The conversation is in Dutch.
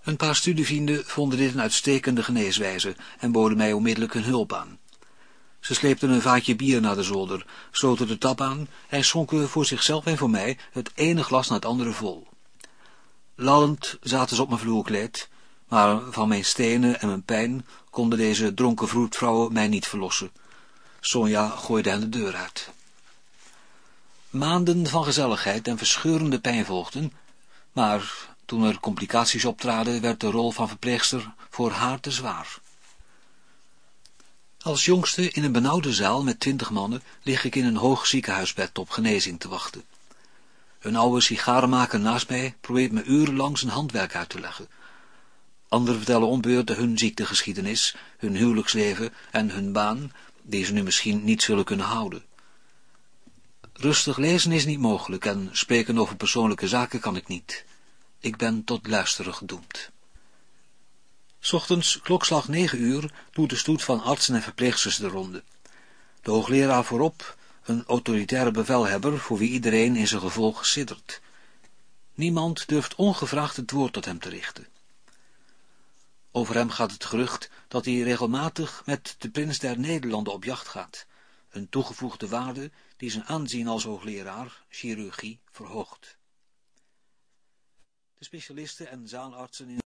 Een paar studievrienden vonden dit een uitstekende geneeswijze en boden mij onmiddellijk hun hulp aan. Ze sleepten een vaatje bier naar de zolder, sloten de tap aan en schonken voor zichzelf en voor mij het ene glas na het andere vol. Lallend zaten ze op mijn vloerkleed, maar van mijn stenen en mijn pijn konden deze dronken vroedvrouwen mij niet verlossen. Sonja gooide hen de deur uit. Maanden van gezelligheid en verscheurende pijn volgden, maar toen er complicaties optraden, werd de rol van verpleegster voor haar te zwaar. Als jongste in een benauwde zaal met 20 mannen lig ik in een hoog ziekenhuisbed op genezing te wachten. Een oude sigarenmaker naast mij probeert me urenlang zijn handwerk uit te leggen. Anderen vertellen om beurten hun ziektegeschiedenis, hun huwelijksleven en hun baan, die ze nu misschien niet zullen kunnen houden. Rustig lezen is niet mogelijk en spreken over persoonlijke zaken kan ik niet. Ik ben tot luisteren gedoemd. 's Ochtends, klokslag 9 uur, doet de stoet van artsen en verpleegsters de ronde. De hoogleraar voorop, een autoritaire bevelhebber voor wie iedereen in zijn gevolg siddert. Niemand durft ongevraagd het woord tot hem te richten. Over hem gaat het gerucht dat hij regelmatig met de prins der Nederlanden op jacht gaat, een toegevoegde waarde die zijn aanzien als hoogleraar chirurgie verhoogt. De specialisten en zaalartsen in